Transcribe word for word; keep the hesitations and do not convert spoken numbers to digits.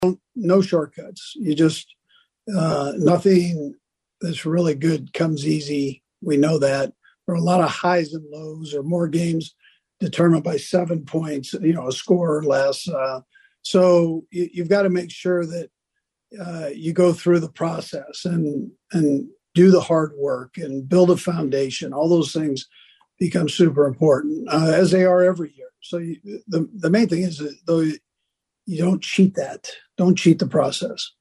No shortcuts. You just uh, nothing that's really good comes easy. We know that. There are a lot of highs and lows, or more games determined by seven points, you know, a score or less. Uh, so you, you've got to make sure that uh, you go through the process and and do the hard work and build a foundation. All those things become super important, uh, as they are every year. So you, the the main thing is that though you don't cheat that, don't cheat the process.